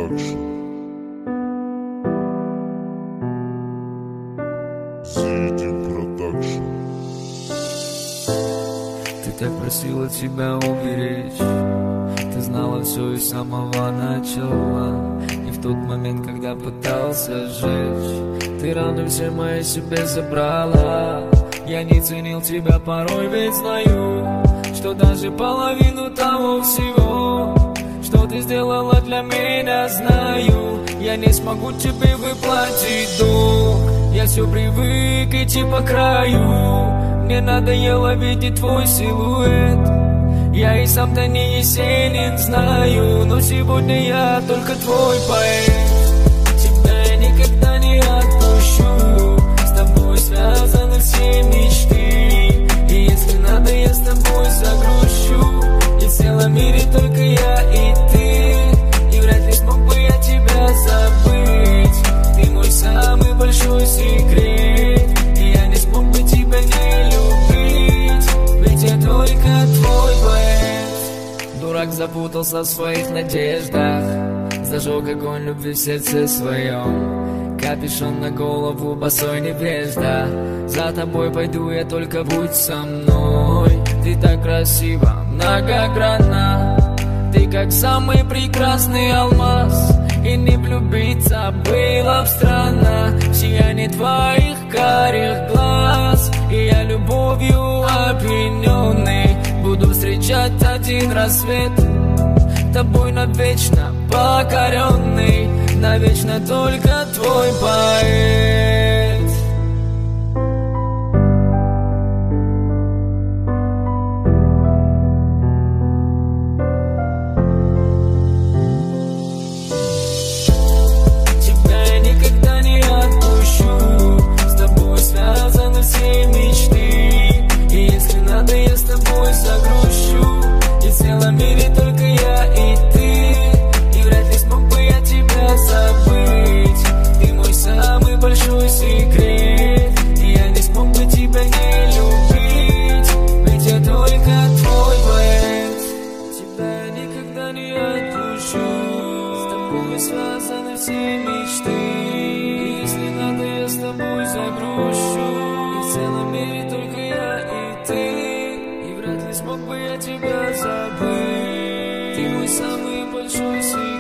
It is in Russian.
Продакшн. Зидим Продакшн. Ты так просила тебя уберечь, ты знала все и с самого начала. И в тот момент, когда пытался сжечь, ты раны все мои себе забрала. Я не ценил тебя порой, ведь знаю, что даже половину того всего, что ты сделала для меня, знаю. Я не смогу тебе выплатить долг. Я все привык идти по краю. Мне надоело видеть твой силуэт. Я и сам-то не Есенин, знаю, но сегодня я только твой поэт. Тебя я никогда не отпущу. С тобой связаны все мечты. И если надо, я с тобой загрущу. И в целом мире только я и ты. И вряд ли смог бы я тебя забыть. Ты мой самый большой секрет. И я не смог бы тебя не любить. Ведь я только твой поэт. Дурак запутался в своих надеждах, зажег огонь любви в сердце своем. Капюшон на голову, босой невежда. За тобой пойду я, только будь со мной. Ты так красива, многогранна. Ты как самый прекрасный алмаз. И не влюбиться было б странно в сияние твоих карих глаз. И я любовью опьяненный буду встречать один рассвет. Тобой навечно покоренный, навечно только твой поэт. Тебя я никогда не отпущу. С тобой связаны все мечты. И если надо, я с тобой загрущу. И в целом мире только я и ты. И вряд ли смог бы я тебя забыть. Ты мой самый большой секрет. И я не смог бы тебя не любить. Ведь я только твой поэт. Тебя я никогда не отпущу. С тобой связаны все мечты. И если надо, я с тобой загрущу. И в целом мире только я и ты. И вряд ли смог бы я тебя забыть. Ты мой самый большой секрет.